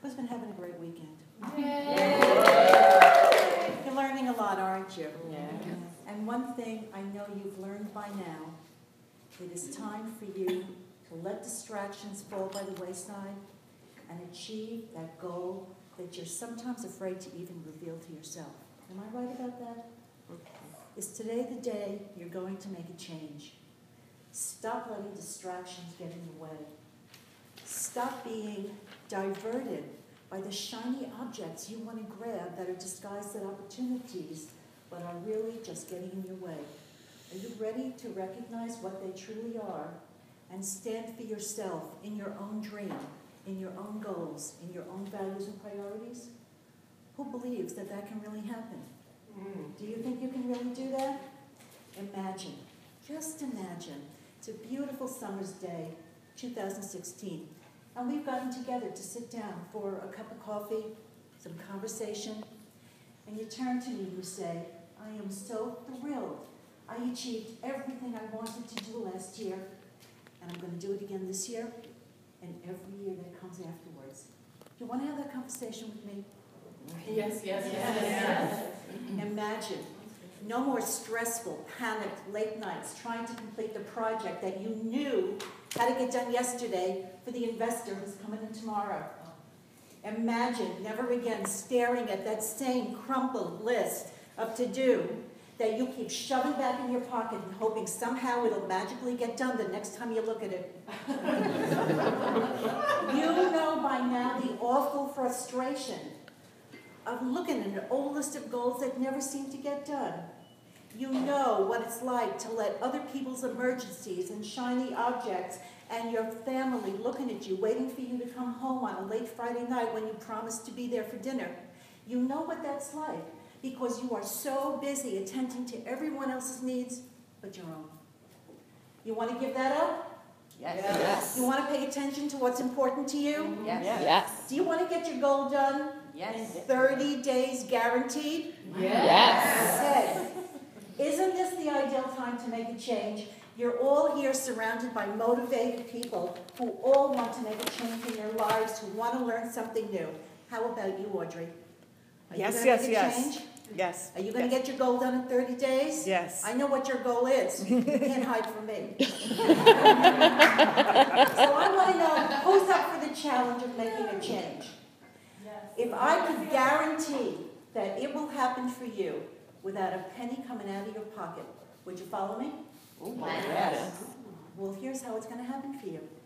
Who's been having a great weekend? Yay. You're learning a lot, aren't you? Yeah. And one thing I know you've learned by now, it is time for you to let distractions fall by the wayside and achieve that goal that you're sometimes afraid to even reveal to yourself. Am I right about that? Is today the day you're going to make a change? Stop letting distractions get in your way. Stop being diverted by the shiny objects you want to grab that are disguised as opportunities, but are really just getting in your way. Are you ready to recognize what they truly are and stand for yourself in your own dream, in your own goals, in your own values and priorities? Who believes that that can really happen? Do you think you can really do that? Imagine, just imagine, it's a beautiful summer's day, 2016, and we've gotten together to sit down for a cup of coffee, some conversation, and you turn to me and you say, I am so thrilled. I achieved everything I wanted to do last year, and I'm going to do it again this year, and every year that comes afterwards. Do you want to have that conversation with me? Yes, yes, yes, yes. Imagine no more stressful, panicked late nights trying to complete the project that you knew had to get done yesterday for the investor who's coming in tomorrow. Imagine never again staring at that same crumpled list of to-do that you keep shoving back in your pocket and hoping somehow it'll magically get done the next time you look at it. You know by now the awful frustration of looking at an old list of goals that never seem to get done. You know what it's like to let other people's emergencies and shiny objects and your family looking at you, waiting for you to come home on a late Friday night when you promised to be there for dinner. You know what that's like because you are so busy attending to everyone else's needs but your own. You want to give that up? Yes. Yes. You want to pay attention to what's important to you? Yes. Yes. Do you want to get your goal done? Yes. In 30 days guaranteed? Yes. Okay. Isn't this the ideal time to make a change? You're all here surrounded by motivated people who all want to make a change in their lives, who want to learn something new. How about you, Audrey? Are you Yes, going yes, to make a yes. change? Yes. Are you going to yes. get your goal done in 30 days? Yes. I know what your goal is. You can't hide from me. So I want to know who's up for the challenge of making a change. If I could guarantee that it will happen for you without a penny coming out of your pocket, would you follow me? Yes. Well, here's how it's going to happen for you.